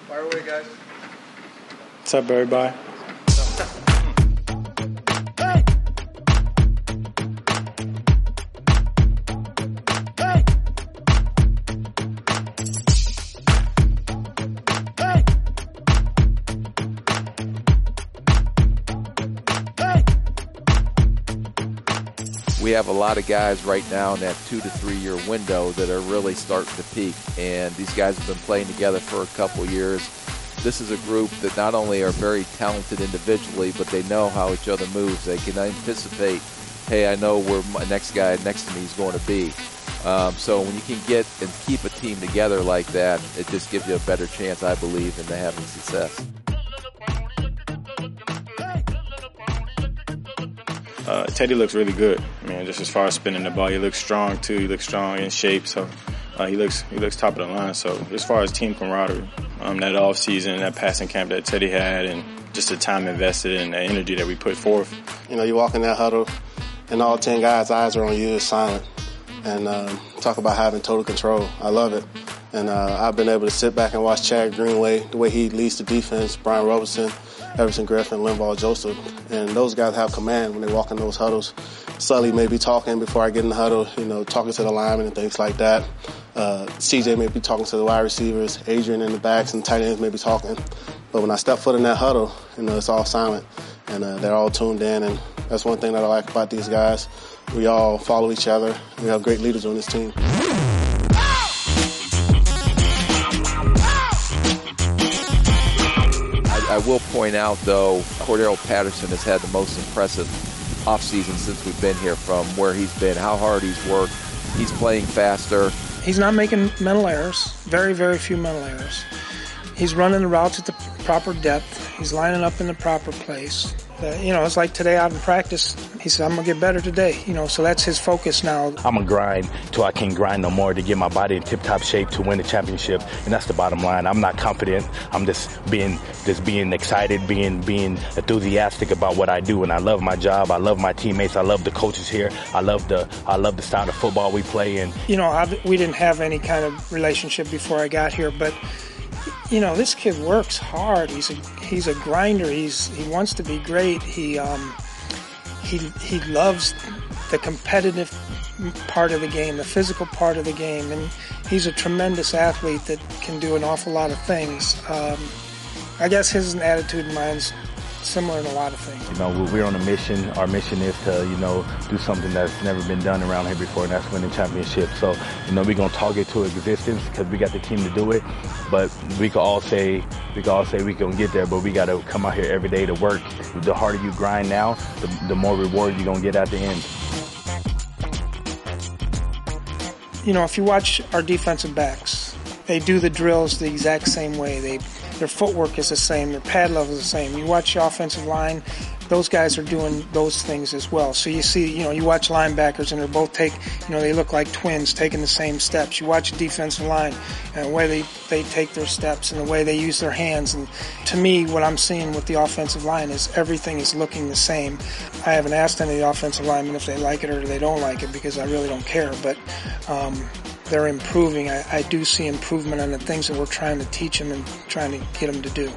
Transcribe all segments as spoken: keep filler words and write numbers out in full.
Fire away, guys. What's up, everybody? We have a lot of guys right now in that two to three year window that are really starting to peak, and these guys have been playing together for a couple years. This is a group that not only are very talented individually, but they know how each other moves. They can anticipate, hey, I know where my next guy next to me is going to be. Um, so when you can get and keep a team together like that, it just gives you a better chance, I believe, in having success. Uh, Teddy looks really good. I mean, just as far as spinning the ball, he looks strong too. He looks strong in shape, so uh, he looks he looks top of the line. So as far as team camaraderie, um, that off season, that passing camp that Teddy had, and just the time invested and the energy that we put forth. You know, you walk in that huddle, and all ten guys' eyes are on you. It's silent, and um, talk about having total control. I love it, and uh, I've been able to sit back and watch Chad Greenway, the way he leads the defense, Brian Robertson, Everson Griffin, Linval Joseph, and those guys have command when they walk in those huddles. Sully may be talking before I get in the huddle, you know, talking to the linemen and things like that. Uh, C J may be talking to the wide receivers. Adrian in the backs and tight ends may be talking. But when I step foot in that huddle, you know, it's all silent, and uh, they're all tuned in, and that's one thing that I like about these guys. We all follow each other. We have great leaders on this team. I will point out, though, Cordero Patterson has had the most impressive offseason since we've been here, from where he's been, how hard he's worked. He's playing faster. He's not making mental errors, very, very few mental errors. He's running the routes at the proper depth. He's lining up in the proper place. Uh, you know, it's like today out in practice, he said, I'm going to get better today. You know, so that's his focus now. I'm going to grind till I can't grind no more to get my body in tip-top shape to win the championship, and that's the bottom line. I'm not confident. I'm just being just being excited, being being enthusiastic about what I do, and I love my job. I love my teammates. I love the coaches here. I love the I love the style of football we play. And you know, I, we didn't have any kind of relationship before I got here, but you know, this kid works hard. He's a he's a grinder. He's he wants to be great. He um he he loves the competitive part of the game, the physical part of the game, and he's a tremendous athlete that can do an awful lot of things. Um, I guess his attitude and mine's similar in a lot of things. You know, we're on a mission. Our mission is to, you know, do something that's never been done around here before, and that's win the championship. So, you know, we're going to target to existence because we got the team to do it. But we can all say, we can all say we can get there, but we got to come out here every day to work. The harder you grind now, the, the more reward you're going to get at the end. You know, if you watch our defensive backs, they do the drills the exact same way. They Their footwork is the same. Their pad level is the same. You watch the offensive line, those guys are doing those things as well. So you see, you know, you watch linebackers and they're both take, you know, they look like twins taking the same steps. You watch the defensive line and the way they, they take their steps and the way they use their hands. And to me, what I'm seeing with the offensive line is everything is looking the same. I haven't asked any of the offensive linemen if they like it or they don't like it because I really don't care. But um, they're improving. I, I do see improvement on the things that we're trying to teach them and trying to get them to do.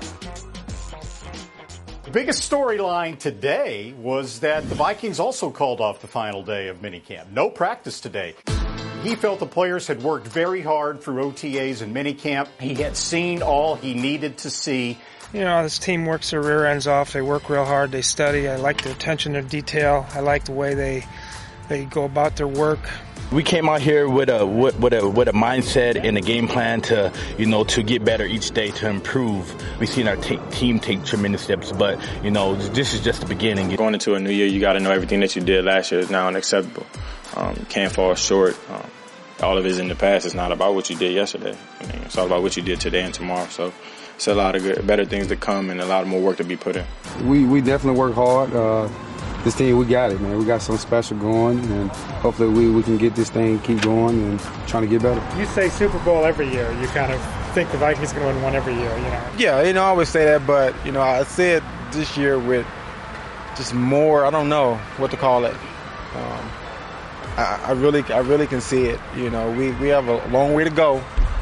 The biggest storyline today was that the Vikings also called off the final day of minicamp. No practice today. He felt the players had worked very hard through O T As and minicamp. He had seen all he needed to see. You know, this team works their rear ends off. They work real hard. They study. I like their attention to detail. I like the way they they go about their work. We came out here with a with, with a with a mindset and a game plan to, you know, to get better each day, to improve. We've seen our t- team take tremendous steps, but, you know, this is just the beginning. Going into a new year, you got to know everything that you did last year is now unacceptable. Um, you can't fall short. Um, all of it is in the past. It's not about what you did yesterday. I mean, it's all about what you did today and tomorrow. So it's a lot of good, better things to come and a lot more work to be put in. We we definitely work hard. Uh, This team, we got it, man. We got something special going, and hopefully we, we can get this thing, keep going, and trying to get better. You say Super Bowl every year. You kind of think the Vikings are going to win one every year, you know? Yeah, you know, I always say that, but, you know, I said this year with just more, I don't know what to call it. Um, I, I really I really can see it. You know, we, we have a long way to go,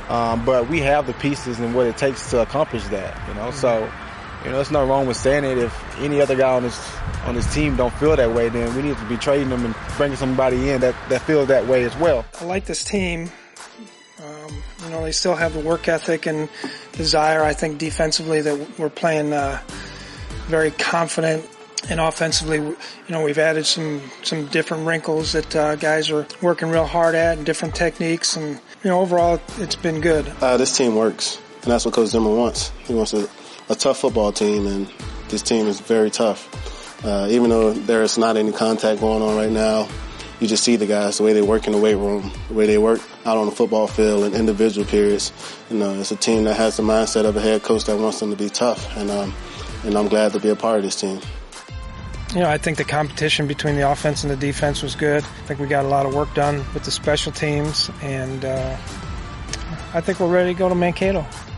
Um, but we have the pieces and what it takes to accomplish that, you know. Mm-hmm. So, you know, there's no wrong with saying it. If any other guy on this on this team don't feel that way, then we need to be trading them and bringing somebody in that, that feels that way as well. I like this team. Um, you know, they still have the work ethic and desire. I think defensively that we're playing uh, very confident. And offensively, you know, we've added some, some different wrinkles that uh, guys are working real hard at and different techniques. And, you know, overall, it's been good. Uh, this team works, and that's what Coach Zimmer wants. He wants a, a tough football team, and this team is very tough. Uh, even though there's not any contact going on right now, you just see the guys, the way they work in the weight room, the way they work out on the football field in individual periods. You know, it's a team that has the mindset of a head coach that wants them to be tough, and um, and I'm glad to be a part of this team. You know, I think the competition between the offense and the defense was good. I think we got a lot of work done with the special teams, and uh, I think we're ready to go to Mankato.